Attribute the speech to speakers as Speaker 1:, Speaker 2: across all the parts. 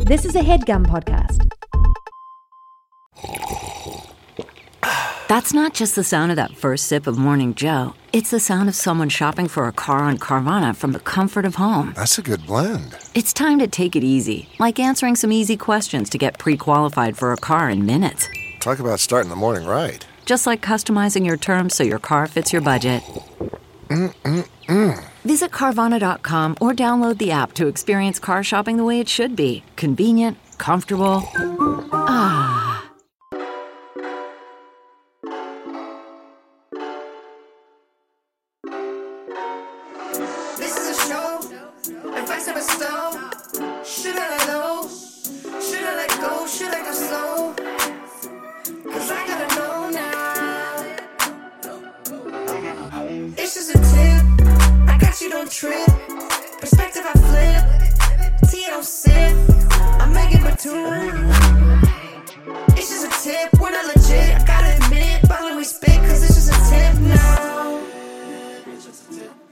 Speaker 1: This is a HeadGum podcast.
Speaker 2: That's not just the sound of that first sip of Morning Joe. It's the sound of someone shopping for a car on Carvana from the comfort of home.
Speaker 3: That's a good blend.
Speaker 2: It's time to take it easy, like answering some easy questions to get pre-qualified for a car in minutes.
Speaker 3: Talk about starting the morning right.
Speaker 2: Just like customizing your terms so your car fits your budget. Visit Carvana.com or download the app to experience car shopping the way it should be. Convenient, comfortable. Ah.
Speaker 4: This is a show. Advice of a stone. Should I let go? Should I let go? Should I go slow? Cause I gotta know now. It's just a tip. I got you, don't trip. Perspective I flip. Tea I don't sip. I'm Megan Batoon. It's just a tip. We're not legit. I gotta admit it. But when we spit, cause it's just a tip now. It's just a tip.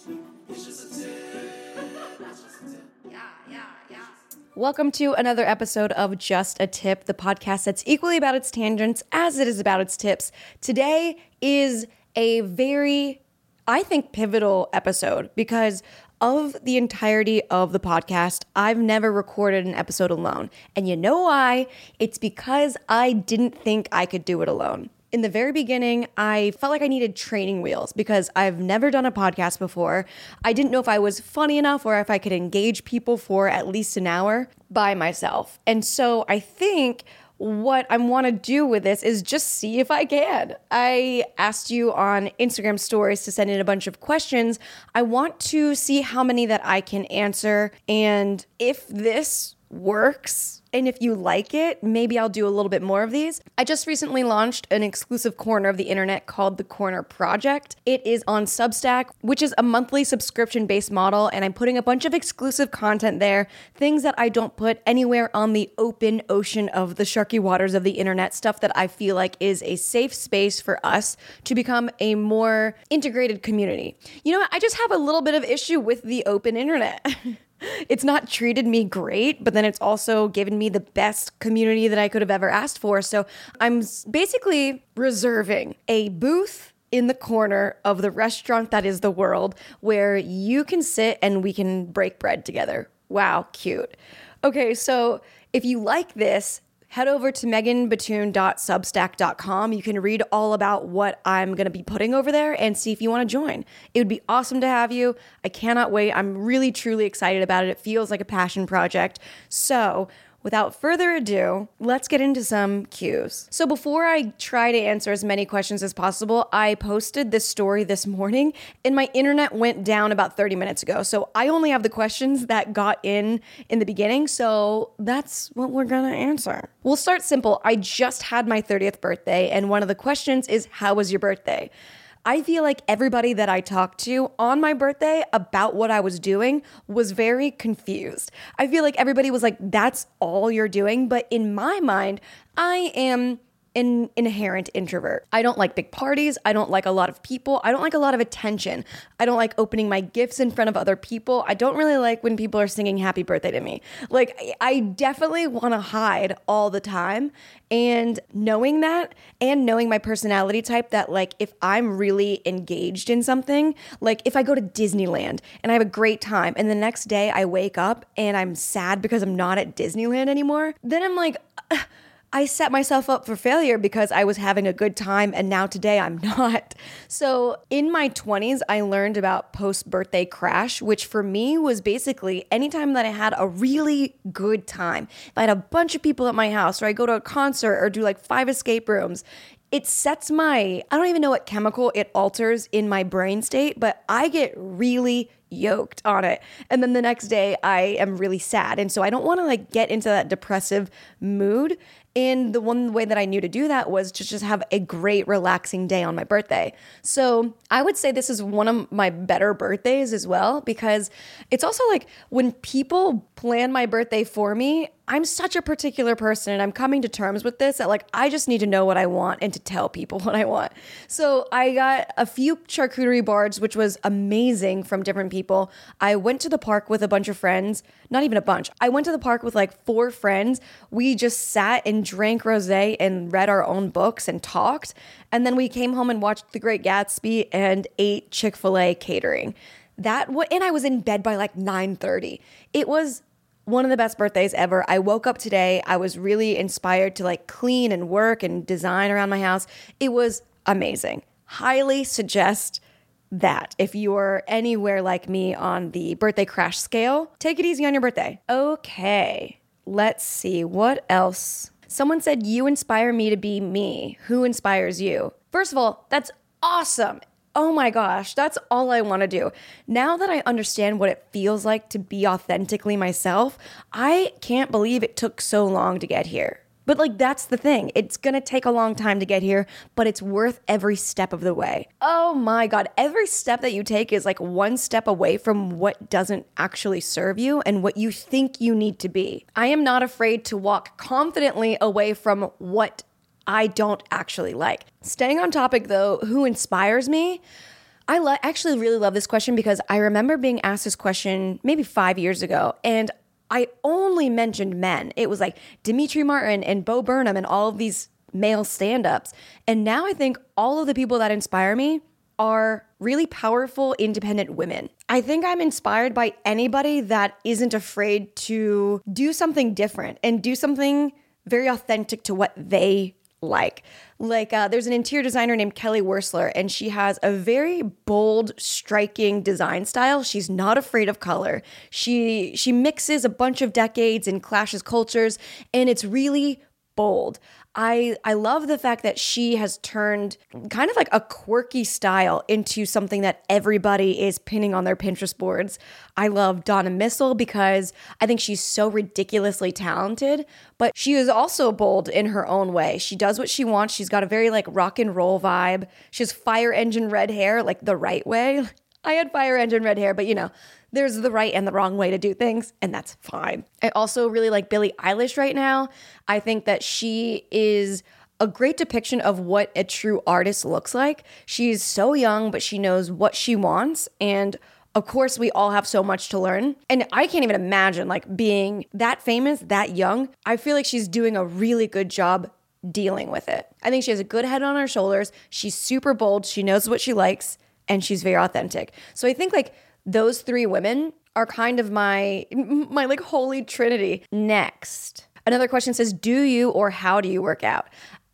Speaker 1: Welcome to another episode of Just a Tip, the podcast that's equally about its tangents as it is about its tips. Today is a very, I think, pivotal episode because of the entirety of the podcast, I've never recorded an episode alone. And you know why? It's because I didn't think I could do it alone. In the very beginning, I felt like I needed training wheels because I've never done a podcast before. I didn't know if I was funny enough or if I could engage people for at least an hour by myself. And so I think what I want to do with this is just see if I can. I asked you on Instagram stories to send in a bunch of questions. I want to see how many that I can answer. And if this works, and if you like it, maybe I'll do a little bit more of these. I just recently launched an exclusive corner of the internet called The Corner Project. It is on Substack, which is a monthly subscription-based model, and I'm putting a bunch of exclusive content there, things that I don't put anywhere on the open ocean of the sharky waters of the internet, stuff that I feel like is a safe space for us to become a more integrated community. You know what? I just have a little bit of issue with the open internet. It's not treated me great, but then it's also given me the best community that I could have ever asked for. So I'm basically reserving a booth in the corner of the restaurant that is the world where you can sit and we can break bread together. Wow, cute. Okay, so if you like this, head over to meganbatoon.substack.com. You can read all about what I'm going to be putting over there and see if you want to join. It would be awesome to have you. I cannot wait. I'm really, truly excited about it. It feels like a passion project. So without further ado, let's get into some cues. So before I try to answer as many questions as possible, I posted this story this morning and my internet went down about 30 minutes ago. So I only have the questions that got in the beginning. So that's what we're gonna answer. We'll start simple. I just had my 30th birthday and one of the questions is, how was your birthday? I feel like everybody that I talked to on my birthday about what I was doing was very confused. I feel like everybody was like, that's all you're doing. But in my mind, I am an inherent introvert. I don't like big parties. I don't like a lot of people. I don't like a lot of attention. I don't like opening my gifts in front of other people. I don't really like when people are singing happy birthday to me. Like, I definitely want to hide all the time. And knowing that and knowing my personality type, that like if I'm really engaged in something, like if I go to Disneyland and I have a great time and the next day I wake up and I'm sad because I'm not at Disneyland anymore, then I'm like, I set myself up for failure because I was having a good time and now today I'm not. So in my 20s, I learned about post-birthday crash, which for me was basically anytime that I had a really good time. If I had a bunch of people at my house or I go to a concert or do like 5 escape rooms, it sets I don't even know what chemical it alters in my brain state, but I get really yoked on it. And then the next day I am really sad. And so I don't want to like get into that depressive mood. And the one way that I knew to do that was to just have a great, relaxing day on my birthday. So I would say this is one of my better birthdays as well, because it's also like when people plan my birthday for me, I'm such a particular person and I'm coming to terms with this that like I just need to know what I want and to tell people what I want. So I got a few charcuterie boards, which was amazing from different people. I went to the park with a bunch of friends, not even a bunch. I went to the park with like 4 friends. We just sat and drank rosé and read our own books and talked. And then we came home and watched The Great Gatsby and ate Chick-fil-A catering. And I was in bed by like 9:30. It was one of the best birthdays ever. I woke up today. I was really inspired to like clean and work and design around my house. It was amazing. Highly suggest that if you're anywhere like me on the birthday crash scale, take it easy on your birthday. Okay, let's see. What else? Someone said, you inspire me to be me. Who inspires you? First of all, that's awesome. Oh my gosh, that's all I want to do. Now that I understand what it feels like to be authentically myself, I can't believe it took so long to get here. But like, that's the thing. It's going to take a long time to get here, but it's worth every step of the way. Oh my God. Every step that you take is like one step away from what doesn't actually serve you and what you think you need to be. I am not afraid to walk confidently away from what I don't actually like. Staying on topic though, who inspires me? I actually really love this question because I remember being asked this question maybe 5 years ago, and I only mentioned men. It was like Demetri Martin and Bo Burnham and all of these male stand-ups. And now I think all of the people that inspire me are really powerful, independent women. I think I'm inspired by anybody that isn't afraid to do something different and do something very authentic to what they like. There's an interior designer named Kelly Wersler, and she has a very bold, striking design style. She's not afraid of color. She mixes a bunch of decades and clashes cultures, and it's really bold. I love the fact that she has turned kind of like a quirky style into something that everybody is pinning on their Pinterest boards. I love Donna Missel because I think she's so ridiculously talented, but she is also bold in her own way. She does what she wants. She's got a very like rock and roll vibe. She has fire engine red hair, like the right way. I had fire engine red hair, but you know, there's the right and the wrong way to do things, and that's fine. I also really like Billie Eilish right now. I think that she is a great depiction of what a true artist looks like. She's so young, but she knows what she wants, and of course, we all have so much to learn. And I can't even imagine like being that famous, that young. I feel like she's doing a really good job dealing with it. I think she has a good head on her shoulders. She's super bold. She knows what she likes, and she's very authentic. So I think like those 3 women are kind of my like holy trinity. Next, another question says, do you or how do you work out?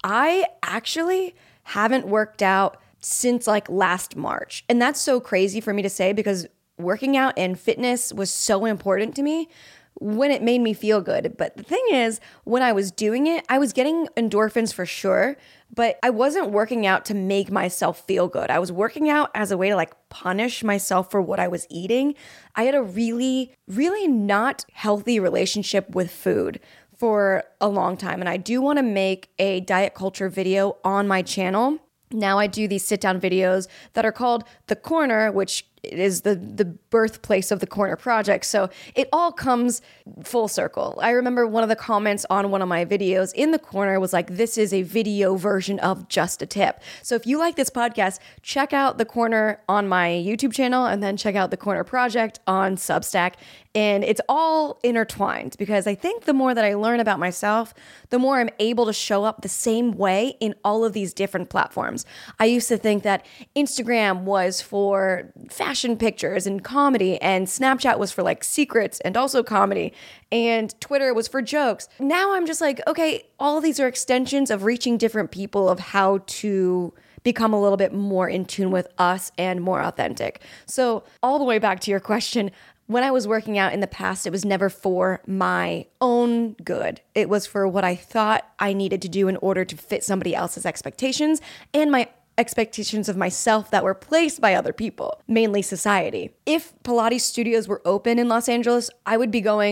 Speaker 1: I actually haven't worked out since like last March. And that's so crazy for me to say because working out and fitness was so important to me when it made me feel good. But the thing is, when I was doing it, I was getting endorphins for sure, but I wasn't working out to make myself feel good. I was working out as a way to like punish myself for what I was eating. I had a really, really not healthy relationship with food for a long time. And I do want to make a diet culture video on my channel. Now I do these sit down videos that are called The Corner, which is the birthplace of the Corner Project. So it all comes full circle. I remember one of the comments on one of my videos in The Corner was like, this is a video version of Just a Tip. So if you like this podcast, check out The Corner on my YouTube channel and then check out The Corner Project on Substack. And it's all intertwined because I think the more that I learn about myself, the more I'm able to show up the same way in all of these different platforms. I used to think that Instagram was for fashion pictures and comedy, and Snapchat was for like secrets and also comedy, and Twitter was for jokes. Now I'm just like, okay, all of these are extensions of reaching different people of how to become a little bit more in tune with us and more authentic. So all the way back to your question, when I was working out in the past, it was never for my own good. It was for what I thought I needed to do in order to fit somebody else's expectations and my expectations of myself that were placed by other people, mainly society. If Pilates studios were open in Los Angeles, I would be going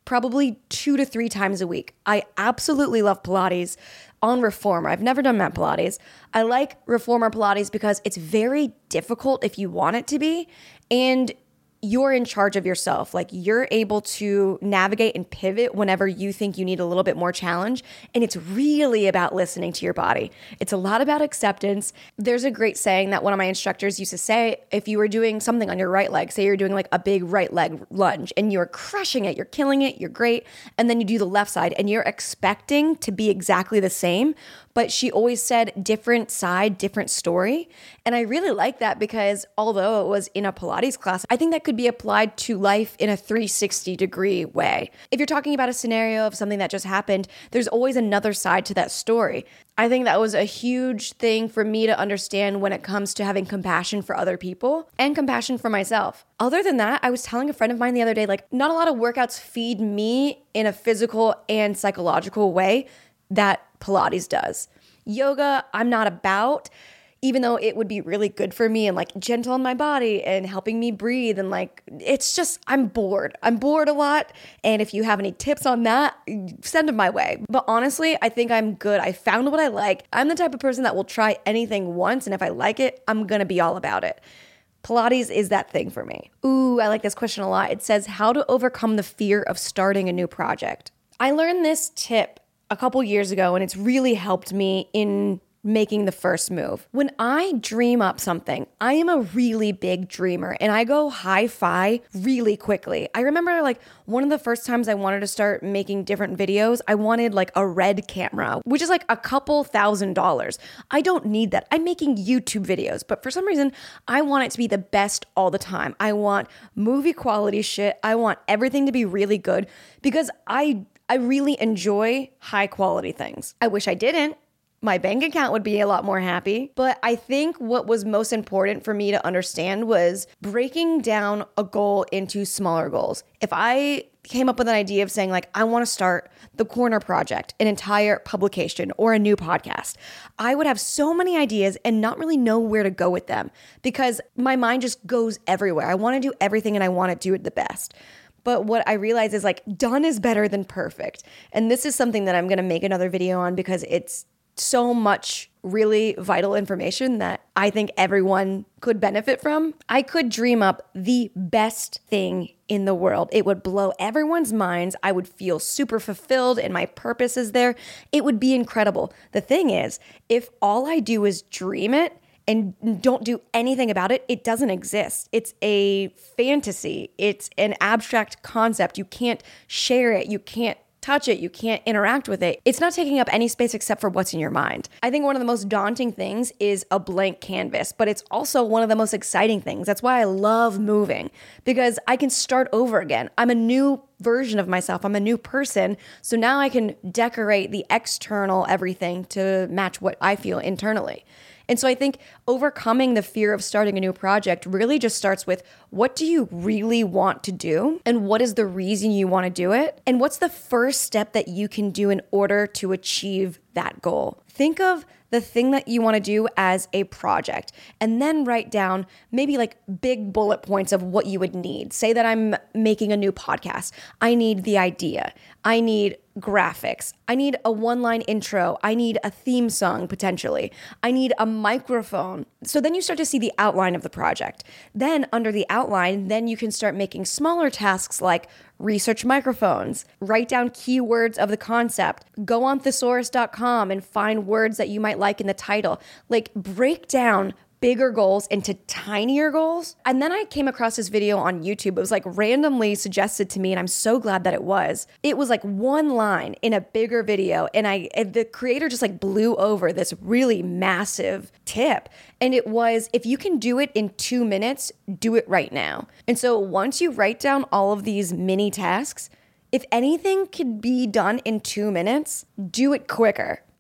Speaker 1: probably 2 to 3 times a week. I absolutely love Pilates on Reformer. I've never done mat Pilates. I like Reformer Pilates because it's very difficult if you want it to be, and you're in charge of yourself. Like, you're able to navigate and pivot whenever you think you need a little bit more challenge. And it's really about listening to your body. It's a lot about acceptance. There's a great saying that one of my instructors used to say: if you were doing something on your right leg, say you're doing like a big right leg lunge and you're crushing it, you're killing it, you're great. And then you do the left side and you're expecting to be exactly the same. But she always said different side, different story. And I really like that because although it was in a Pilates class, I think that could be applied to life in a 360-degree way. If you're talking about a scenario of something that just happened, there's always another side to that story. I think that was a huge thing for me to understand when it comes to having compassion for other people and compassion for myself. Other than that, I was telling a friend of mine the other day, like, not a lot of workouts feed me in a physical and psychological way that Pilates does. Yoga, I'm not about, even though it would be really good for me and like gentle on my body and helping me breathe. And like, it's just, I'm bored. I'm bored a lot. And if you have any tips on that, send them my way. But honestly, I think I'm good. I found what I like. I'm the type of person that will try anything once. And if I like it, I'm going to be all about it. Pilates is that thing for me. Ooh, I like this question a lot. It says, how to overcome the fear of starting a new project. I learned this tip a couple years ago, and it's really helped me in making the first move. When I dream up something, I am a really big dreamer and I go hi-fi really quickly. I remember like one of the first times I wanted to start making different videos, I wanted like a Red camera, which is like a couple $1,000s. I don't need that. I'm making YouTube videos, but for some reason, I want it to be the best all the time. I want movie quality shit. I want everything to be really good because I really enjoy high quality things. I wish I didn't. My bank account would be a lot more happy. But I think what was most important for me to understand was breaking down a goal into smaller goals. If I came up with an idea of saying like, I want to start the Corner Project, an entire publication or a new podcast, I would have so many ideas and not really know where to go with them because my mind just goes everywhere. I want to do everything and I want to do it the best. But what I realize is like done is better than perfect. And this is something that I'm going to make another video on because it's so much really vital information that I think everyone could benefit from. I could dream up the best thing in the world. It would blow everyone's minds. I would feel super fulfilled and my purpose is there. It would be incredible. The thing is, if all I do is dream it, and don't do anything about it, it doesn't exist. It's a fantasy. It's an abstract concept. You can't share it. You can't touch it. You can't interact with it. It's not taking up any space except for what's in your mind. I think one of the most daunting things is a blank canvas, but it's also one of the most exciting things. That's why I love moving because I can start over again. I'm a new version of myself. I'm a new person. So now I can decorate the external everything to match what I feel internally. And so I think overcoming the fear of starting a new project really just starts with what do you really want to do? And what is the reason you want to do it? And what's the first step that you can do in order to achieve that goal? Think of the thing that you want to do as a project and then write down maybe like big bullet points of what you would need. Say that I'm making a new podcast. I need the idea. I need graphics. I need a one-line intro. I need a theme song potentially. I need a microphone. So then you start to see the outline of the project. Then under the outline, then you can start making smaller tasks like research microphones, write down keywords of the concept, go on thesaurus.com and find words that you might like in the title. Like break down bigger goals into tinier goals. And then I came across this video on YouTube. It was like randomly suggested to me and I'm so glad that it was. It was like one line in a bigger video and the creator just like blew over this really massive tip. And it was, if you can do it in 2 minutes, do it right now. And so once you write down all of these mini tasks, if anything could be done in 2 minutes, do it quicker.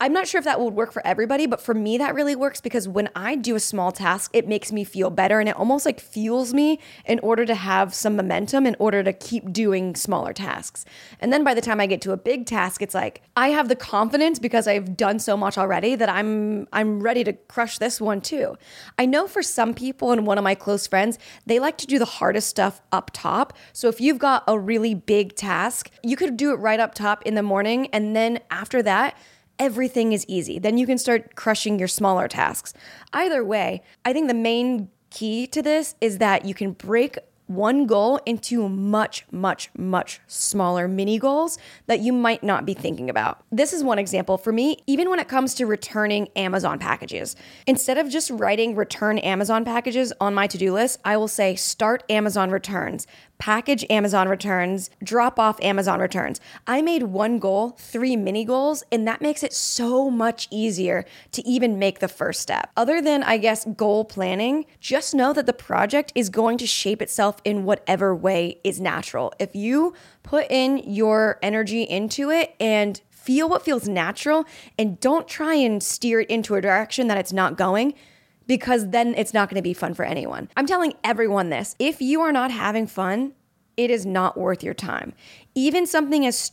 Speaker 1: I'm not sure if that would work for everybody, but for me, that really works because when I do a small task, it makes me feel better and it almost like fuels me in order to have some momentum in order to keep doing smaller tasks. And then by the time I get to a big task, it's like I have the confidence because I've done so much already that I'm ready to crush this one too. I know for some people and one of my close friends, they like to do the hardest stuff up top. So if you've got a really big task, you could do it right up top in the morning. And then after that, everything is easy. Then you can start crushing your smaller tasks. Either way, I think the main key to this is that you can break one goal into much, much, much smaller mini goals that you might not be thinking about. This is one example for me, even when it comes to returning Amazon packages. Instead of just writing return Amazon packages on my to-do list, I will say start Amazon returns, package Amazon returns, drop off Amazon returns. I made one goal, 3 mini goals, and that makes it so much easier to even make the first step. Other than, I guess, goal planning, just know that the project is going to shape itself in whatever way is natural. If you put in your energy into it and feel what feels natural and don't try and steer it into a direction that it's not going, because then it's not going to be fun for anyone. I'm telling everyone this. If you are not having fun, it is not worth your time. Even something as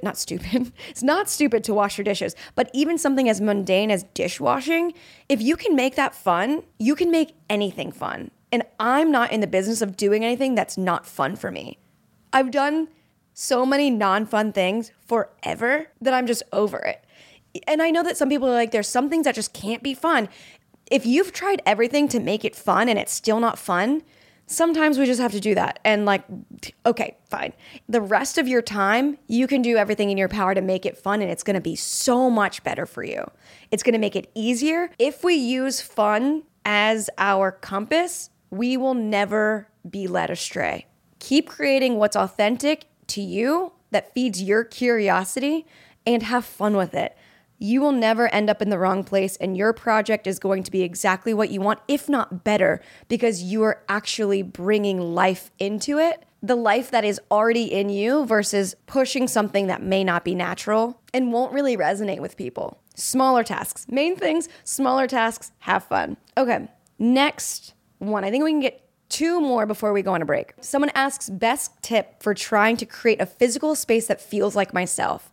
Speaker 1: it's not stupid to wash your dishes, but even something as mundane as dishwashing, if you can make that fun, you can make anything fun. And I'm not in the business of doing anything that's not fun for me. I've done so many non-fun things forever that I'm just over it. And I know that some people are like, there's some things that just can't be fun. If you've tried everything to make it fun and it's still not fun, sometimes we just have to do that. And like, okay, fine. The rest of your time, you can do everything in your power to make it fun and it's going to be so much better for you. It's going to make it easier. If we use fun as our compass, we will never be led astray. Keep creating what's authentic to you that feeds your curiosity and have fun with it. You will never end up in the wrong place and your project is going to be exactly what you want, if not better, because you are actually bringing life into it, the life that is already in you versus pushing something that may not be natural and won't really resonate with people. Smaller tasks, main things, smaller tasks, have fun. Okay, next one. I think we can get 2 more before we go on a break. Someone asks, best tip for trying to create a physical space that feels like myself.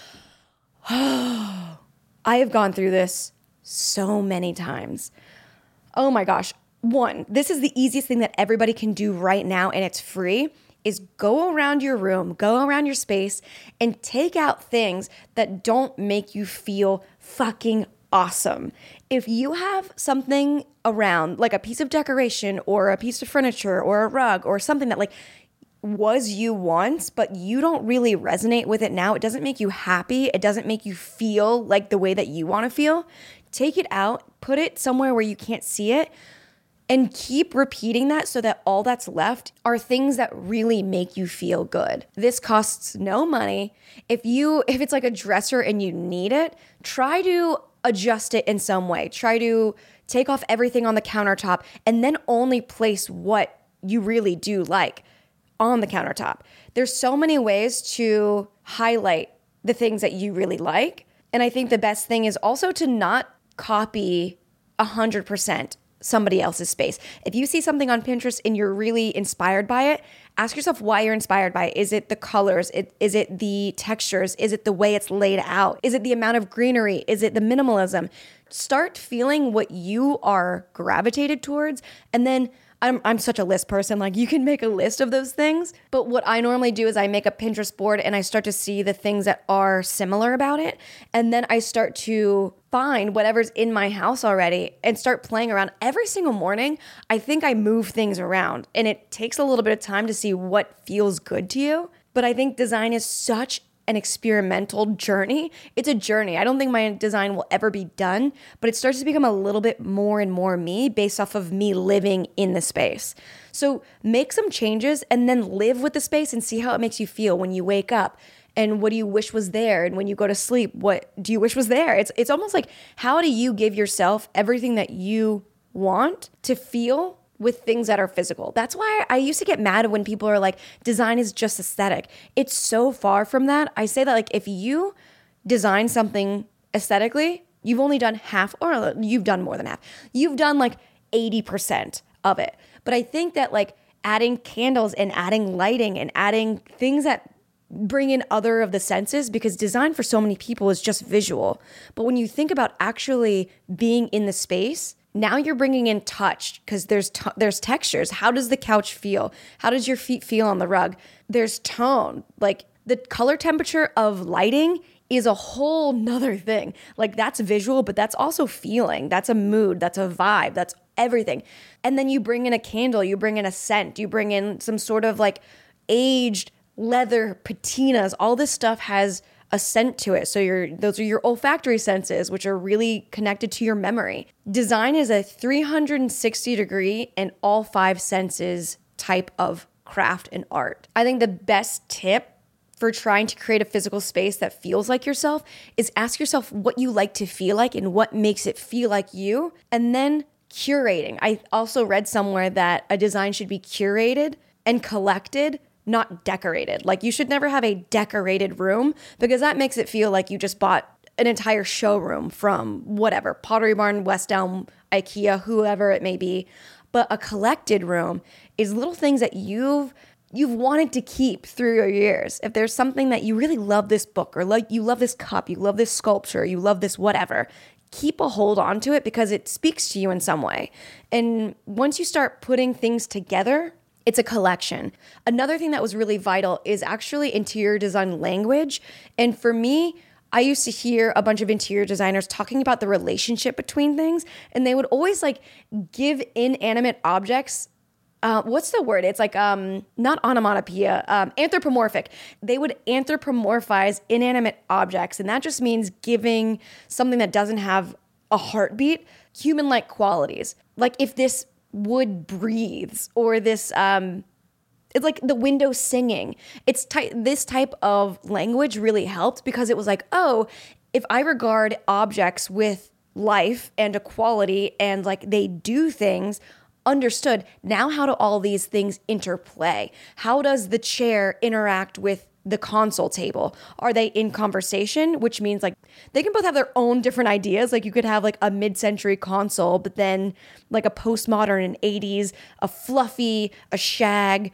Speaker 1: I have gone through this so many times. Oh my gosh. 1, this is the easiest thing that everybody can do right now and it's free, is go around your room, go around your space and take out things that don't make you feel fucking awesome. If you have something around, like a piece of decoration or a piece of furniture or a rug or something that like was you once, but you don't really resonate with it now, it doesn't make you happy, it doesn't make you feel like the way that you want to feel, take it out, put it somewhere where you can't see it, and keep repeating that so that all that's left are things that really make you feel good. This costs no money. If it's like a dresser and you need it, try to adjust it in some way. Try to take off everything on the countertop and then only place what you really do like on the countertop. There's so many ways to highlight the things that you really like. And I think the best thing is also to not copy 100% somebody else's space. If you see something on Pinterest and you're really inspired by it, ask yourself why you're inspired by it. Is it the colors? Is it the textures? Is it the way it's laid out? Is it the amount of greenery? Is it the minimalism? Start feeling what you are gravitated towards. And then I'm such a list person. Like, you can make a list of those things. But what I normally do is I make a Pinterest board and I start to see the things that are similar about it. And then I start to find whatever's in my house already and start playing around. Every single morning, I think I move things around. And it takes a little bit of time to see what feels good to you. But I think design is such an experimental journey. It's a journey. I don't think my design will ever be done, but it starts to become a little bit more and more me based off of me living in the space. So make some changes and then live with the space and see how it makes you feel when you wake up. And what do you wish was there? And when you go to sleep, what do you wish was there? It's almost like, how do you give yourself everything that you want to feel with things that are physical? That's why I used to get mad when people are like, design is just aesthetic. It's so far from that. I say that, like, if you design something aesthetically, you've only done half, or you've done more than half. You've done like 80% of it. But I think that like adding candles and adding lighting and adding things that bring in other of the senses, because design for so many people is just visual. But when you think about actually being in the space, now you're bringing in touch, because there's textures. How does the couch feel? How does your feet feel on the rug? There's tone. Like the color temperature of lighting is a whole nother thing. Like that's visual, but that's also feeling. That's a mood. That's a vibe. That's everything. And then you bring in a candle, you bring in a scent, you bring in some sort of like aged leather patinas. All this stuff has a scent to it. So those are your olfactory senses, which are really connected to your memory. Design is a 360 degree and all 5 senses type of craft and art. I think the best tip for trying to create a physical space that feels like yourself is ask yourself what you like to feel like and what makes it feel like you, and then curating. I also read somewhere that a design should be curated and collected, not decorated. Like you should never have a decorated room, because that makes it feel like you just bought an entire showroom from whatever, Pottery Barn, West Elm, IKEA, whoever it may be. But a collected room is little things that you've wanted to keep through your years. If there's something that you really love, this book, or like you love this cup, you love this sculpture, you love this whatever, keep a hold on to it because it speaks to you in some way. And once you start putting things together, it's a collection. Another thing that was really vital is actually interior design language. And for me, I used to hear a bunch of interior designers talking about the relationship between things, and they would always like give inanimate objects, what's the word? It's like, not onomatopoeia, anthropomorphic. They would anthropomorphize inanimate objects. And that just means giving something that doesn't have a heartbeat, human-like qualities. Like if this wood breathes, or this, it's like the window singing. This type of language really helped, because it was like, oh, if I regard objects with life and a quality and like they do things, understood. Now how do all these things interplay? How does the chair interact with the console table? Are they in conversation? Which means like they can both have their own different ideas. Like you could have like a mid-century console, but then like a postmodern and 80s, a shag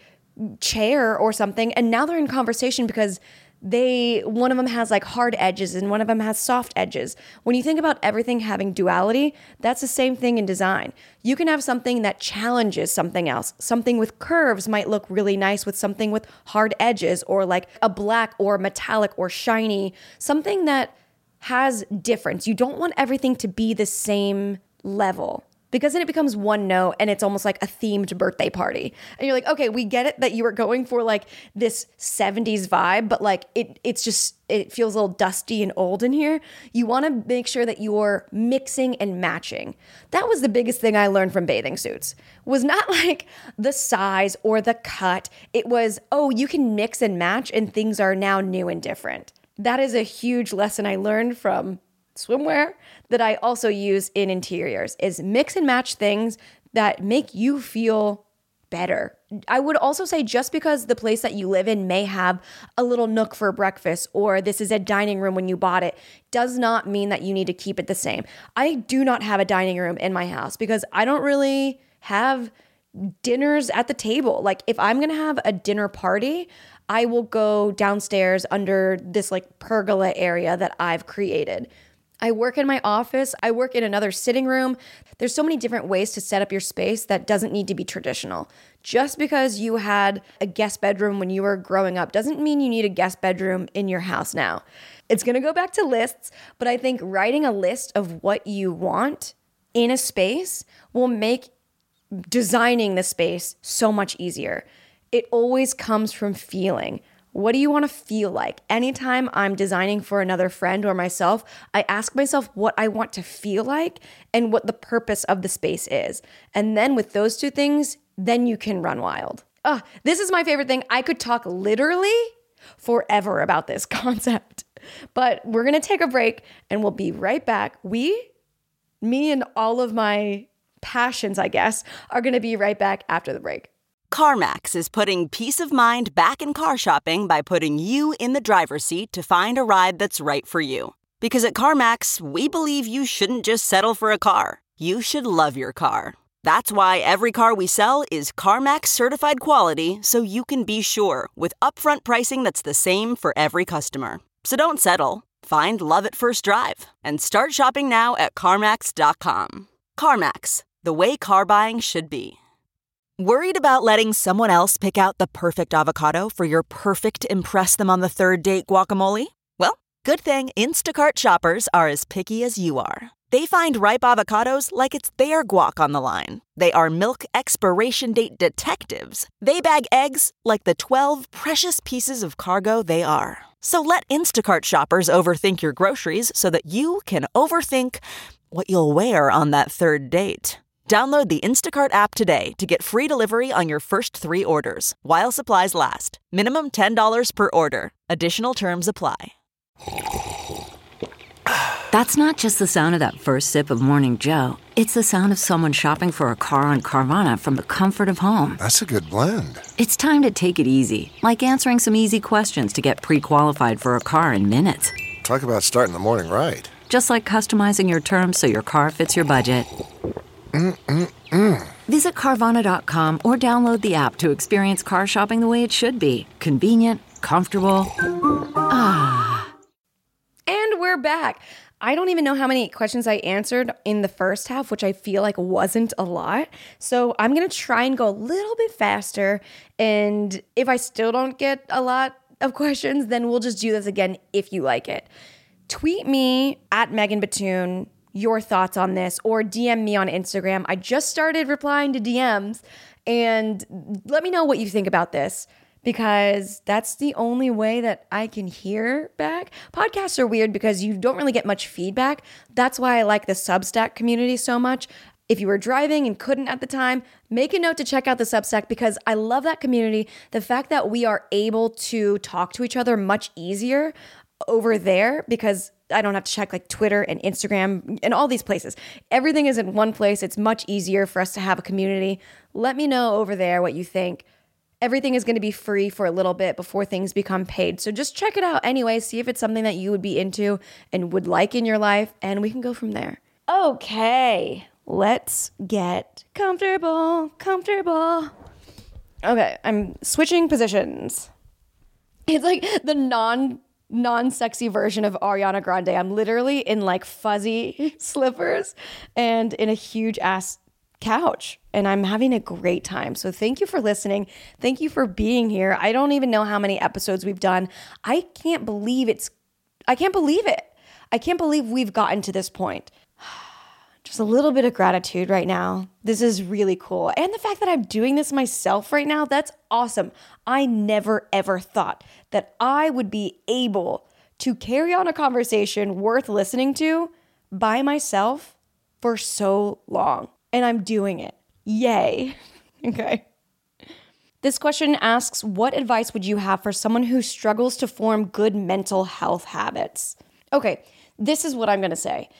Speaker 1: chair or something. And now they're in conversation because one of them has like hard edges and one of them has soft edges. When you think about everything having duality, that's the same thing in design. You can have something that challenges something else. Something with curves might look really nice with something with hard edges, or like a black or metallic or shiny, something that has difference. You don't want everything to be the same level, because then it becomes one note and it's almost like a themed birthday party. And you're like, okay, we get it that you were going for like this 70s vibe, but like it feels a little dusty and old in here. You want to make sure that you're mixing and matching. That was the biggest thing I learned from bathing suits. Was not like the size or the cut. It was, oh, you can mix and match and things are now new and different. That is a huge lesson I learned from swimwear that I also use in interiors, is mix and match things that make you feel better. I would also say, just because the place that you live in may have a little nook for breakfast, or this is a dining room when you bought it, does not mean that you need to keep it the same. I do not have a dining room in my house because I don't really have dinners at the table. Like if I'm going to have a dinner party, I will go downstairs under this like pergola area that I've created. I work in my office. I work in another sitting room. There's so many different ways to set up your space that doesn't need to be traditional. Just because you had a guest bedroom when you were growing up doesn't mean you need a guest bedroom in your house now. It's going to go back to lists, but I think writing a list of what you want in a space will make designing the space so much easier. It always comes from feeling. What do you want to feel like? Anytime I'm designing for another friend or myself, I ask myself what I want to feel like and what the purpose of the space is. And then with those two things, then you can run wild. This is my favorite thing. I could talk literally forever about this concept, but we're going to take a break and we'll be right back. Me and all of my passions, I guess, are going to be right back after the break.
Speaker 5: CarMax is putting peace of mind back in car shopping by putting you in the driver's seat to find a ride that's right for you. Because at CarMax, we believe you shouldn't just settle for a car. You should love your car. That's why every car we sell is CarMax certified quality, so you can be sure with upfront pricing that's the same for every customer. So don't settle. Find love at first drive and start shopping now at CarMax.com. CarMax, the way car buying should be. Worried about letting someone else pick out the perfect avocado for your perfect impress them on the third date guacamole? Well, good thing Instacart shoppers are as picky as you are. They find ripe avocados like it's their guac on the line. They are milk expiration date detectives. They bag eggs like the 12 precious pieces of cargo they are. So let Instacart shoppers overthink your groceries so that you can overthink what you'll wear on that third date. Download the Instacart app today to get free delivery on your first 3 orders, while supplies last. Minimum $10 per order. Additional terms apply.
Speaker 2: That's not just the sound of that first sip of Morning Joe. It's the sound of someone shopping for a car on Carvana from the comfort of home.
Speaker 3: That's a good blend.
Speaker 2: It's time to take it easy, like answering some easy questions to get pre-qualified for a car in minutes.
Speaker 3: Talk about starting the morning right.
Speaker 2: Just like customizing your terms so your car fits your budget. Visit Carvana.com or download the app to experience car shopping the way it should be. Convenient, comfortable.
Speaker 1: And we're back. I don't even know how many questions I answered in the first half, which I feel like wasn't a lot. So I'm going to try and go a little bit faster. And if I still don't get a lot of questions, then we'll just do this again if you like it. Tweet me at Megan Batoon your thoughts on this, or DM me on Instagram. I just started replying to DMs, and let me know what you think about this, because that's the only way that I can hear back. Podcasts are weird because you don't really get much feedback. That's why I like the Substack community so much. If you were driving and couldn't at the time, make a note to check out the Substack, because I love that community. The fact that we are able to talk to each other much easier over there, because I don't have to check like Twitter and Instagram and all these places. Everything is in one place. It's much easier for us to have a community. Let me know over there what you think. Everything is going to be free for a little bit before things become paid. So just check it out anyway. See if it's something that you would be into and would like in your life, and we can go from there. Okay, let's get comfortable. Okay, I'm switching positions. It's like the non-sexy version of Ariana Grande. I'm literally in like fuzzy slippers and in a huge ass couch, and I'm having a great time. So thank you for listening. Thank you for being here. I don't even know how many episodes we've done. I can't believe it. I can't believe we've gotten to this point. Just a little bit of gratitude right now. This is really cool. And the fact that I'm doing this myself right now, that's awesome. I never ever thought that I would be able to carry on a conversation worth listening to by myself for so long. And I'm doing it. Yay. Okay. This question asks, what advice would you have for someone who struggles to form good mental health habits? Okay, this is what I'm going to say.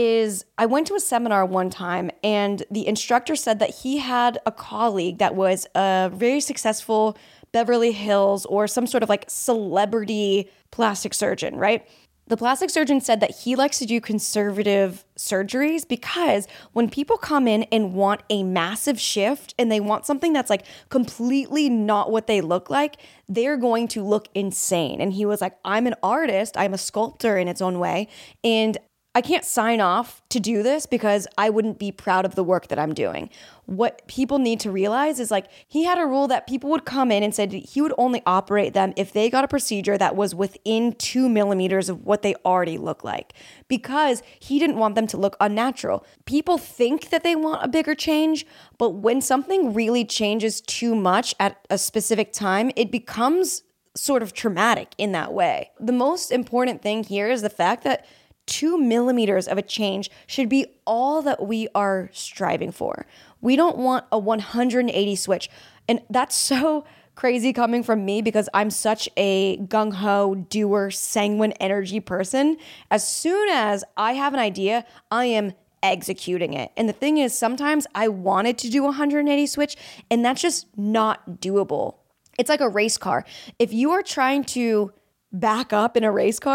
Speaker 1: I went to a seminar one time, and the instructor said that he had a colleague that was a very successful Beverly Hills or some sort of like celebrity plastic surgeon, right? The plastic surgeon said that he likes to do conservative surgeries because when people come in and want a massive shift and they want something that's like completely not what they look like, they're going to look insane. And he was like, I'm an artist, I'm a sculptor in its own way, and I can't sign off to do this because I wouldn't be proud of the work that I'm doing. What people need to realize is like he had a rule that people would come in and said he would only operate them if they got a procedure that was within 2 millimeters of what they already look like, because he didn't want them to look unnatural. People think that they want a bigger change, but when something really changes too much at a specific time, it becomes sort of traumatic in that way. The most important thing here is the fact that 2 millimeters of a change should be all that we are striving for. We don't want a 180 switch. And that's so crazy coming from me because I'm such a gung-ho, doer, sanguine energy person. As soon as I have an idea, I am executing it. And the thing is, sometimes I wanted to do a 180 switch, and that's just not doable. It's like a race car. If you are trying to back up in a race car,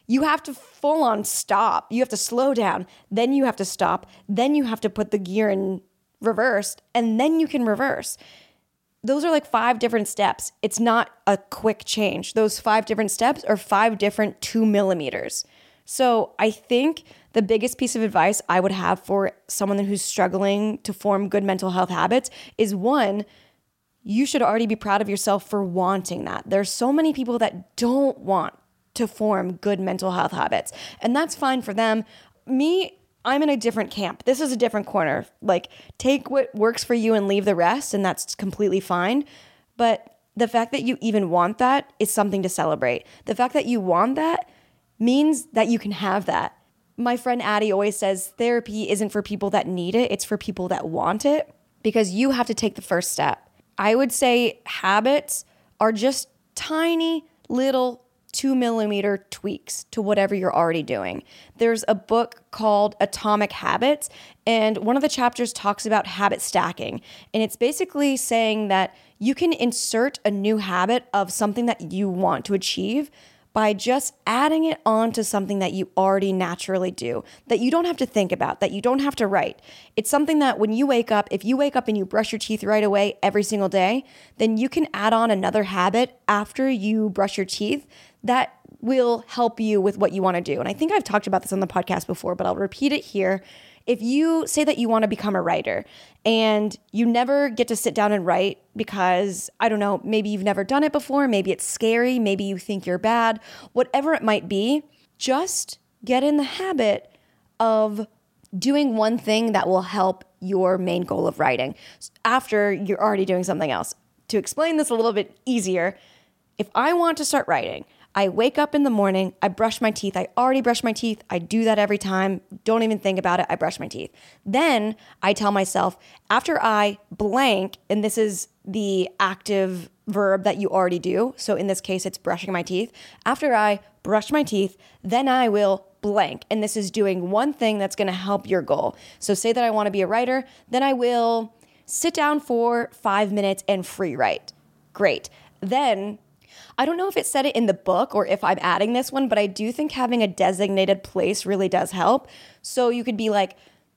Speaker 1: You have to full on stop. You have to slow down. Then you have to stop. Then you have to put the gear in reverse, and then you can reverse. Those are like 5 different steps. It's not a quick change. Those 5 different steps are 5 different 2 millimeters. So I think the biggest piece of advice I would have for someone who's struggling to form good mental health habits is, 1, you should already be proud of yourself for wanting that. There's so many people that don't want to form good mental health habits, and that's fine for them. Me, I'm in a different camp. This is a different corner. Like, take what works for you and leave the rest, and that's completely fine. But the fact that you even want that is something to celebrate. The fact that you want that means that you can have that. My friend Addie always says therapy isn't for people that need it, it's for people that want it, because you have to take the first step. I would say habits are just tiny little 2 millimeter tweaks to whatever you're already doing. There's a book called Atomic Habits, and one of the chapters talks about habit stacking. And it's basically saying that you can insert a new habit of something that you want to achieve by just adding it on to something that you already naturally do, that you don't have to think about, that you don't have to write. It's something that when you wake up, if you wake up and you brush your teeth right away every single day, then you can add on another habit after you brush your teeth that will help you with what you want to do. And I think I've talked about this on the podcast before, but I'll repeat it here. If you say that you want to become a writer and you never get to sit down and write because, I don't know, maybe you've never done it before, maybe it's scary, maybe you think you're bad, whatever it might be, just get in the habit of doing one thing that will help your main goal of writing after you're already doing something else. To explain this a little bit easier, if I want to start writing, I wake up in the morning, I brush my teeth. I already brush my teeth. I do that every time. Don't even think about it. I brush my teeth. Then I tell myself, after I blank, and this is the active verb that you already do. So in this case, it's brushing my teeth. After I brush my teeth, then I will blank. And this is doing one thing that's going to help your goal. So say that I want to be a writer, then I will sit down for 5 minutes and free write. Great. Then I don't know if it said it in the book or if I'm adding this one, but I do think having a designated place really does help. So you could be like,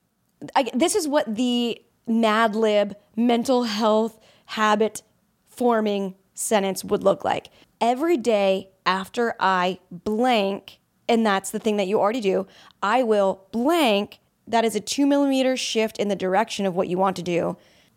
Speaker 1: this is what the Mad Lib mental health habit forming sentence would look like. Every day after I blank, and that's the thing that you already do, I will blank. That is a 2 millimeter shift in the direction of what you want to do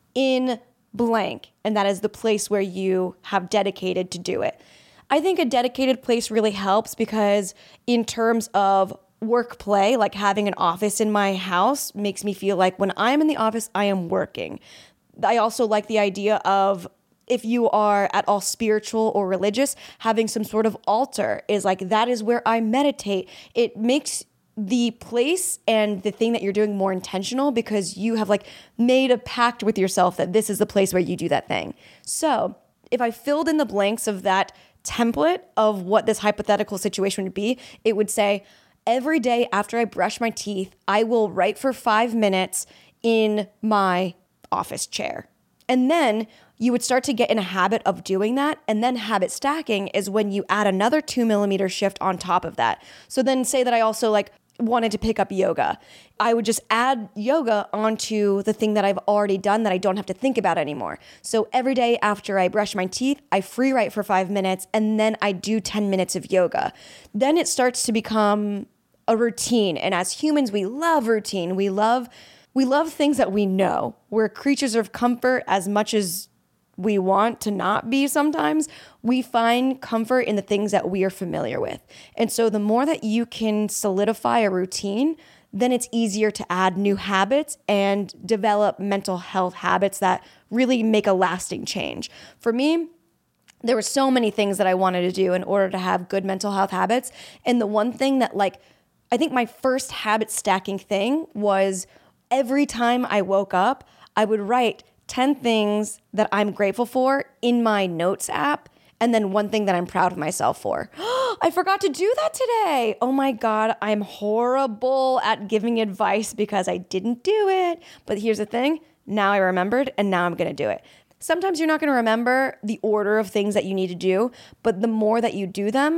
Speaker 1: in blank. And that is the place where you have dedicated to do it. I think a dedicated place really helps because in terms of work play, like having an office in my house makes me feel like when I'm in the office, I am working. I also like the idea of, if you are at all spiritual or religious, having some sort of altar is like, that is where I meditate. It makes the place and the thing that you're doing more intentional because you have like made a pact with yourself that this is the place where you do that thing. So if I filled in the blanks of that template of what this hypothetical situation would be, it would say, every day after I brush my teeth, I will write for 5 minutes in my office chair. And then you would start to get in a habit of doing that. And then habit stacking is when you add another 2 millimeter shift on top of that. So then say that I also like wanted to pick up yoga. I would just add yoga onto the thing that I've already done that I don't have to think about anymore. So every day after I brush my teeth, I free write for 5 minutes and then I do 10 minutes of yoga. Then it starts to become a routine. And as humans, we love routine. We love things that we know. We're creatures of comfort as much as we want to not be sometimes. We find comfort in the things that we are familiar with. And so the more that you can solidify a routine, then it's easier to add new habits and develop mental health habits that really make a lasting change. For me, there were so many things that I wanted to do in order to have good mental health habits. And the one thing that I think my first habit stacking thing was every time I woke up, I would write 10 things that I'm grateful for in my notes app, and then one thing that I'm proud of myself for. I forgot to do that today. Oh my God, I'm horrible at giving advice because I didn't do it. But here's the thing, now I remembered and now I'm gonna do it. Sometimes you're not gonna remember the order of things that you need to do, but the more that you do them,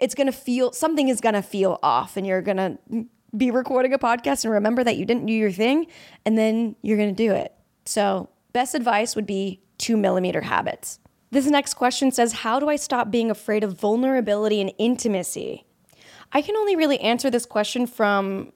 Speaker 1: something is going to feel off, and you're going to be recording a podcast and remember that you didn't do your thing, and then you're going to do it. So best advice would be 2mm habits. This next question says, how do I stop being afraid of vulnerability and intimacy? I can only really answer this question from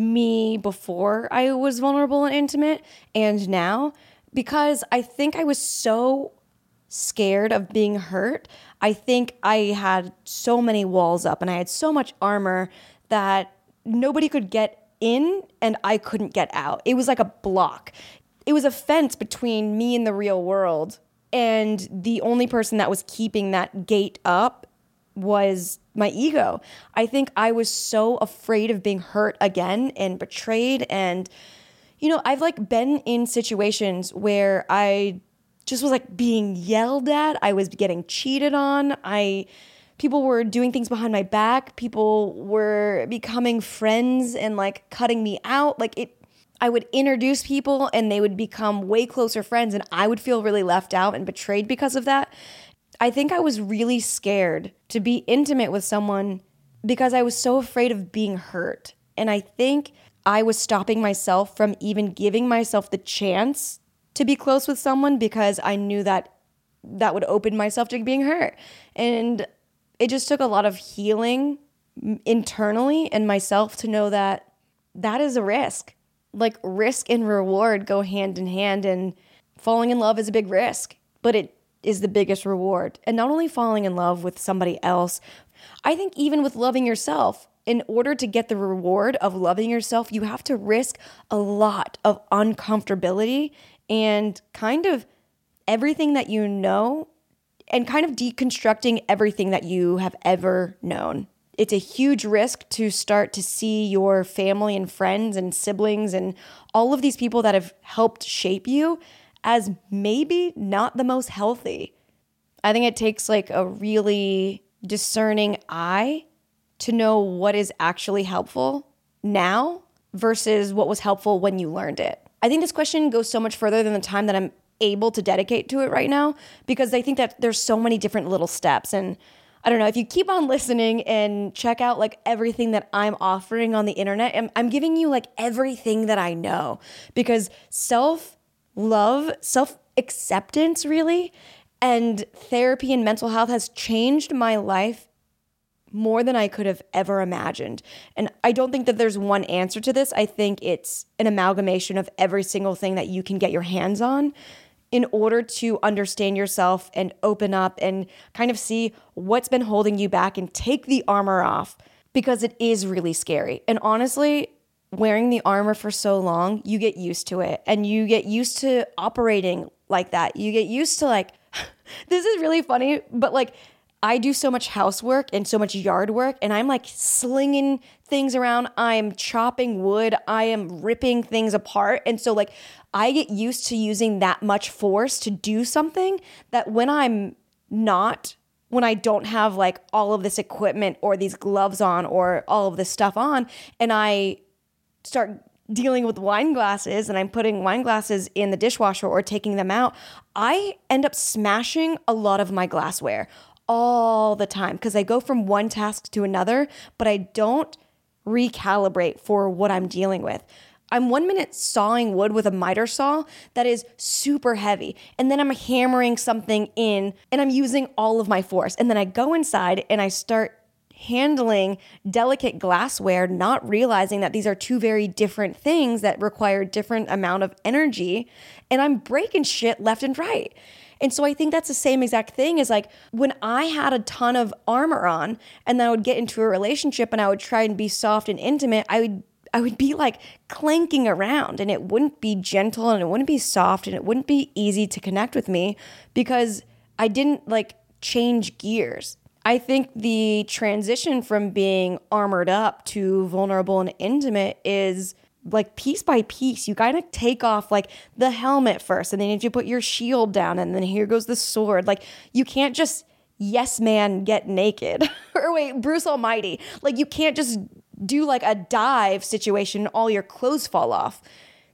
Speaker 1: me before I was vulnerable and intimate and now, because I think I was so scared of being hurt. I think I had so many walls up and I had so much armor that nobody could get in and I couldn't get out. It was like a block. It was a fence between me and the real world. And the only person that was keeping that gate up was my ego. I think I was so afraid of being hurt again and betrayed. And, I've like been in situations where I just was like being yelled at. I was getting cheated on. People were doing things behind my back. People were becoming friends and like cutting me out. I would introduce people and they would become way closer friends and I would feel really left out and betrayed because of that. I think I was really scared to be intimate with someone because I was so afraid of being hurt. And I think I was stopping myself from even giving myself the chance to be close with someone because I knew that would open myself to being hurt. And it just took a lot of healing internally in myself to know that is a risk. Like risk and reward go hand in hand, and falling in love is a big risk, but it is the biggest reward. And not only falling in love with somebody else, I think even with loving yourself, in order to get the reward of loving yourself, you have to risk a lot of uncomfortability and kind of everything that you know and kind of deconstructing everything that you have ever known. It's a huge risk to start to see your family and friends and siblings and all of these people that have helped shape you as maybe not the most healthy. I think it takes like a really discerning eye to know what is actually helpful now versus what was helpful when you learned it. I think this question goes so much further than the time that I'm able to dedicate to it right now, because I think that there's so many different little steps. And I don't know, if you keep on listening and check out like everything that I'm offering on the internet, I'm giving you like everything that I know, because self-love, self-acceptance really, and therapy and mental health has changed my life more than I could have ever imagined. And I don't think that there's one answer to this. I think it's an amalgamation of every single thing that you can get your hands on in order to understand yourself and open up and kind of see what's been holding you back and take the armor off, because it is really scary. And honestly, wearing the armor for so long, you get used to it and you get used to operating like that. You get used to like, this is really funny, but like I do so much housework and so much yard work, and I'm like slinging things around. I'm chopping wood. I am ripping things apart. And so like I get used to using that much force to do something that when I don't have like all of this equipment or these gloves on or all of this stuff on, and I start dealing with wine glasses and I'm putting wine glasses in the dishwasher or taking them out, I end up smashing a lot of my glassware all the time because I go from one task to another, but I don't recalibrate for what I'm dealing with. I'm 1 minute sawing wood with a miter saw that is super heavy, and then I'm hammering something in and I'm using all of my force. And then I go inside and I start handling delicate glassware, not realizing that these are two very different things that require different amount of energy, and I'm breaking shit left and right. And so I think that's the same exact thing as like when I had a ton of armor on and then I would get into a relationship and I would try and be soft and intimate, I would be like clanking around, and it wouldn't be gentle and it wouldn't be soft and it wouldn't be easy to connect with me because I didn't like change gears. I think the transition from being armored up to vulnerable and intimate is like piece by piece. You kind of take off like the helmet first, and then you put your shield down, and then here goes the sword. Like you can't just yes man get naked or wait, Bruce Almighty. Like you can't just do like a dive situation and all your clothes fall off.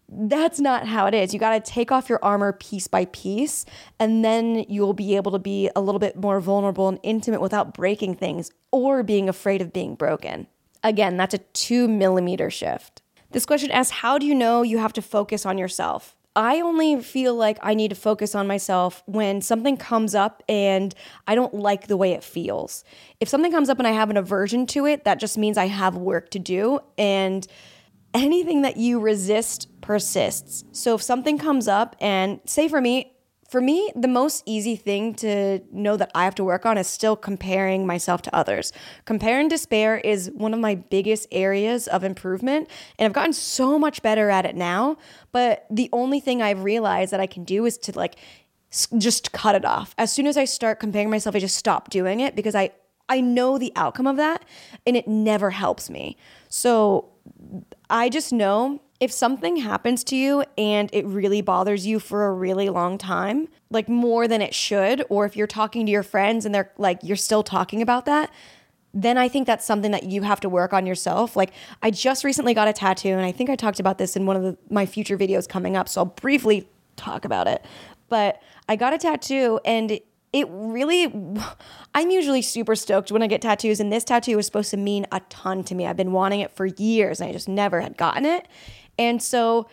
Speaker 1: That's not how it is. You got to take off your armor piece by piece, and then you'll be able to be a little bit more vulnerable and intimate without breaking things or being afraid of being broken. Again, that's a 2 millimeter shift. This question asks, how do you know you have to focus on yourself? I only feel like I need to focus on myself when something comes up and I don't like the way it feels. If something comes up and I have an aversion to it, that just means I have work to do, and anything that you resist persists. So if something comes up and say for me, the most easy thing to know that I have to work on is still comparing myself to others. Compare and despair is one of my biggest areas of improvement, and I've gotten so much better at it now. But the only thing I've realized that I can do is to just cut it off. As soon as I start comparing myself, I just stop doing it because I know the outcome of that, and it never helps me. So I just know if something happens to you and it really bothers you for a really long time, like more than it should, or if you're talking to your friends and they're like, you're still talking about that, then I think that's something that you have to work on yourself. Like, I just recently got a tattoo, and I think I talked about this in one of my future videos coming up, so I'll briefly talk about it. But I got a tattoo, and it really, I'm usually super stoked when I get tattoos, and this tattoo was supposed to mean a ton to me. I've been wanting it for years, and I just never had gotten it. And so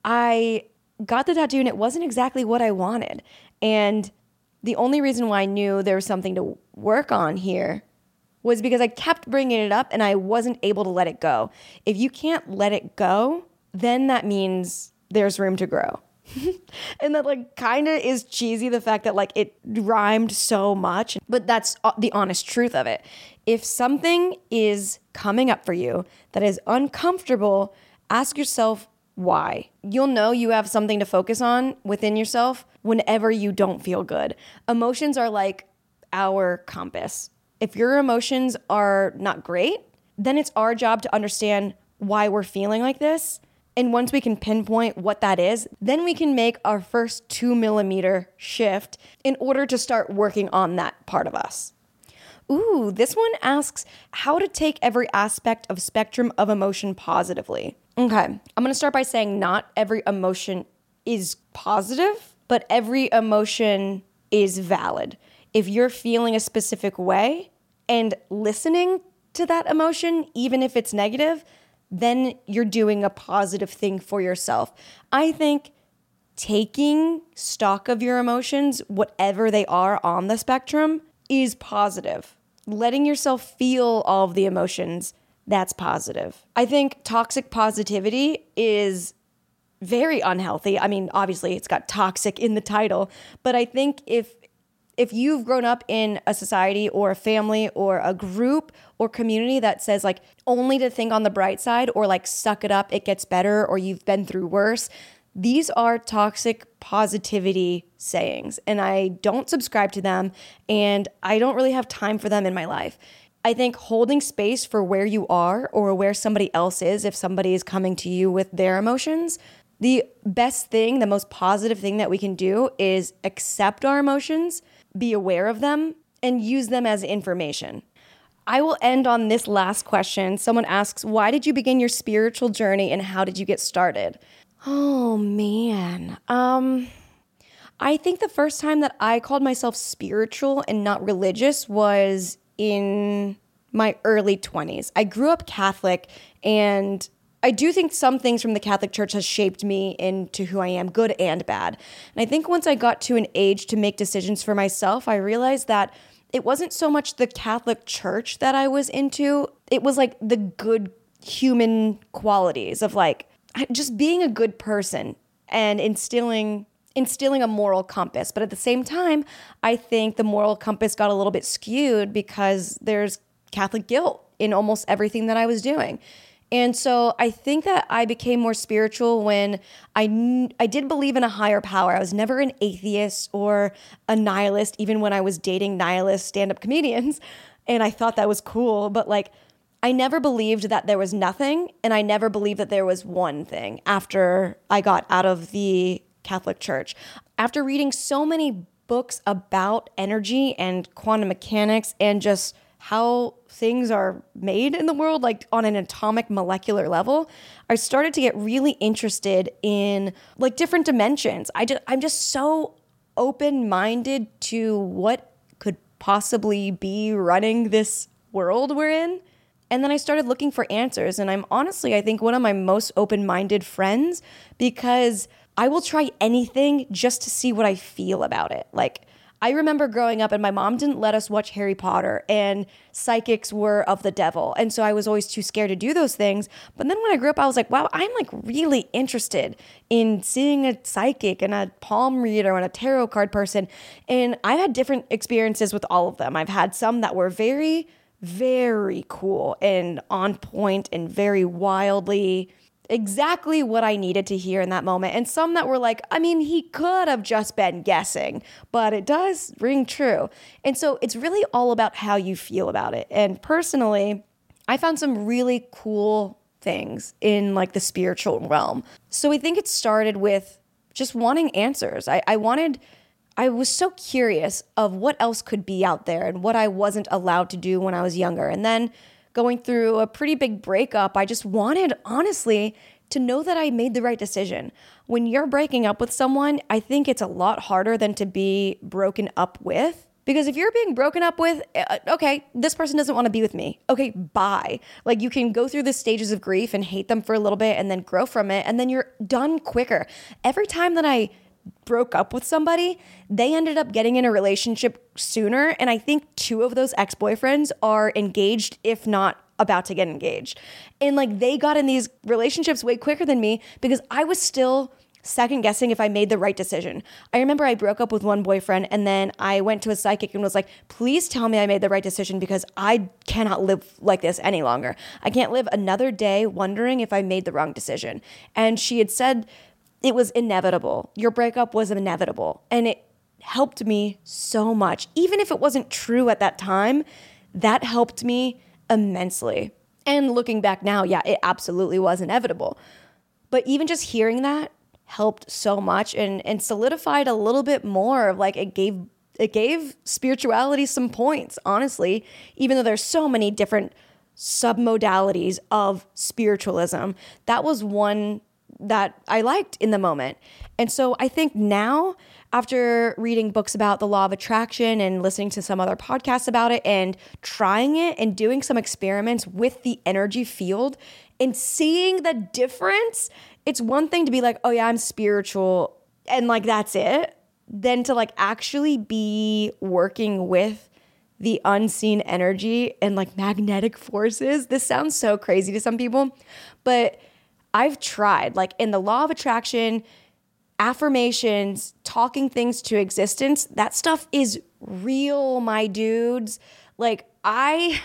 Speaker 1: I got the tattoo, and it wasn't exactly what I wanted. And the only reason why I knew there was something to work on here was because I kept bringing it up, and I wasn't able to let it go. If you can't let it go, then that means there's room to grow. And that kind of is cheesy, the fact that it rhymed so much, but that's the honest truth of it. If something is coming up for you that is uncomfortable, ask yourself why. You'll know you have something to focus on within yourself whenever you don't feel good. Emotions are like our compass. If your emotions are not great, then it's our job to understand why we're feeling like this. And once we can pinpoint what that is, then we can make our first 2 millimeter shift in order to start working on that part of us. Ooh, this one asks how to take every aspect of spectrum of emotion positively. Okay, I'm going to start by saying not every emotion is positive, but every emotion is valid. If you're feeling a specific way and listening to that emotion, even if it's negative, then you're doing a positive thing for yourself. I think taking stock of your emotions, whatever they are on the spectrum, is positive. Letting yourself feel all of the emotions, that's positive. I think toxic positivity is very unhealthy. I mean, obviously it's got toxic in the title, but I think if you've grown up in a society or a family or a group or community that says only to think on the bright side or suck it up, it gets better, or you've been through worse, these are toxic positivity sayings, and I don't subscribe to them, and I don't really have time for them in my life. I think holding space for where you are or where somebody else is, if somebody is coming to you with their emotions, the best thing, the most positive thing that we can do is accept our emotions, be aware of them, and use them as information. I will end on this last question. Someone asks, why did you begin your spiritual journey and how did you get started? Oh, man. I think the first time that I called myself spiritual and not religious was in my early 20s. I grew up Catholic, and I do think some things from the Catholic Church has shaped me into who I am, good and bad. And I think once I got to an age to make decisions for myself, I realized that it wasn't so much the Catholic Church that I was into. It was the good human qualities of just being a good person and instilling a moral compass. But at the same time, I think the moral compass got a little bit skewed because there's Catholic guilt in almost everything that I was doing. And so I think that I became more spiritual when I did believe in a higher power. I was never an atheist or a nihilist, even when I was dating nihilist stand-up comedians. And I thought that was cool. But I never believed that there was nothing. And I never believed that there was one thing after I got out of the Catholic Church. After reading so many books about energy and quantum mechanics and just how things are made in the world, like on an atomic molecular level, I started to get really interested in like different dimensions. I'm just so open-minded to what could possibly be running this world we're in. And then I started looking for answers. And I'm honestly, I think, one of my most open-minded friends, because I will try anything just to see what I feel about it. Like, I remember growing up and my mom didn't let us watch Harry Potter and psychics were of the devil. And so I was always too scared to do those things. But then when I grew up, I was like, wow, I'm like really interested in seeing a psychic and a palm reader and a tarot card person. And I had different experiences with all of them. I've had some that were very, very cool and on point and very wildly exactly what I needed to hear in that moment. And some that were like, I mean, he could have just been guessing, but it does ring true. And so it's really all about how you feel about it. And personally, I found some really cool things in like the spiritual realm. So I think it started with just wanting answers. I was so curious of what else could be out there and what I wasn't allowed to do when I was younger. And then going through a pretty big breakup, I just wanted, honestly, to know that I made the right decision. When you're breaking up with someone, I think it's a lot harder than to be broken up with. Because if you're being broken up with, okay, this person doesn't want to be with me. Okay, bye. Like, you can go through the stages of grief and hate them for a little bit and then grow from it, and then you're done quicker. Every time that I broke up with somebody, they ended up getting in a relationship sooner. And I think 2 of those ex-boyfriends are engaged, if not about to get engaged. And like, they got in these relationships way quicker than me because I was still second guessing if I made the right decision. I remember I broke up with one boyfriend and then I went to a psychic and was like, please tell me I made the right decision because I cannot live like this any longer. I can't live another day wondering if I made the wrong decision. And she had said, it was inevitable. Your breakup was inevitable. And it helped me so much. Even if it wasn't true at that time, that helped me immensely. And looking back now, yeah, it absolutely was inevitable. But even just hearing that helped so much and solidified a little bit more of like, it gave spirituality some points, honestly, even though there's so many different submodalities of spiritualism. That was one that I liked in the moment. And so I think now, after reading books about the law of attraction and listening to some other podcasts about it and trying it and doing some experiments with the energy field and seeing the difference, it's one thing to be like, oh yeah, I'm spiritual and like that's it, than to like actually be working with the unseen energy and like magnetic forces. This sounds so crazy to some people, but I've tried, like in the law of attraction, affirmations, talking things to existence, that stuff is real, my dudes. Like oh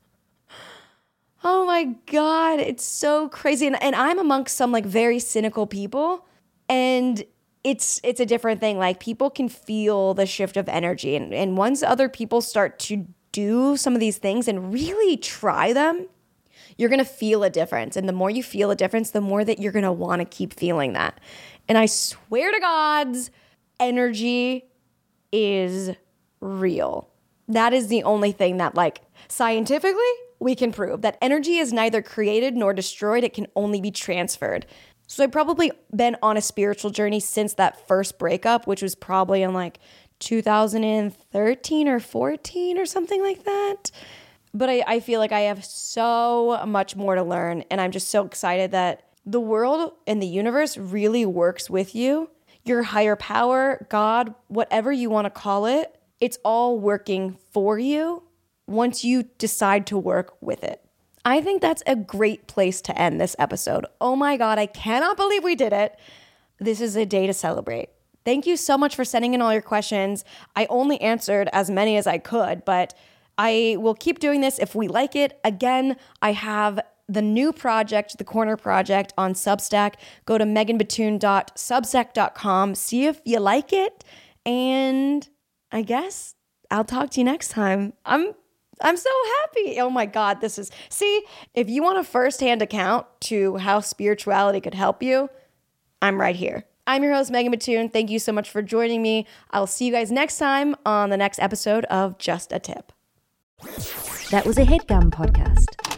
Speaker 1: my God, it's so crazy. And I'm amongst some like very cynical people, and it's a different thing. Like, people can feel the shift of energy. And once other people start to do some of these things and really try them, you're going to feel a difference. And the more you feel a difference, the more that you're going to want to keep feeling that. And I swear to God's, energy is real. That is the only thing that, like, scientifically we can prove, that energy is neither created nor destroyed. It can only be transferred. So I've probably been on a spiritual journey since that first breakup, which was probably in like 2013 or 14 or something like that. But I feel like I have so much more to learn, and I'm just so excited that the world and the universe really works with you. Your higher power, God, whatever you want to call it, it's all working for you once you decide to work with it. I think that's a great place to end this episode. Oh my God, I cannot believe we did it. This is a day to celebrate. Thank you so much for sending in all your questions. I only answered as many as I could, but I will keep doing this if we like it. Again, I have the new project, the Corner Project, on Substack. Go to meganbatoon.substack.com. See if you like it. And I guess I'll talk to you next time. I'm so happy. Oh my God, see, if you want a firsthand account to how spirituality could help you, I'm right here. I'm your host, Megan Batoon. Thank you so much for joining me. I'll see you guys next time on the next episode of Just a Tip.
Speaker 6: That was a HeadGum podcast.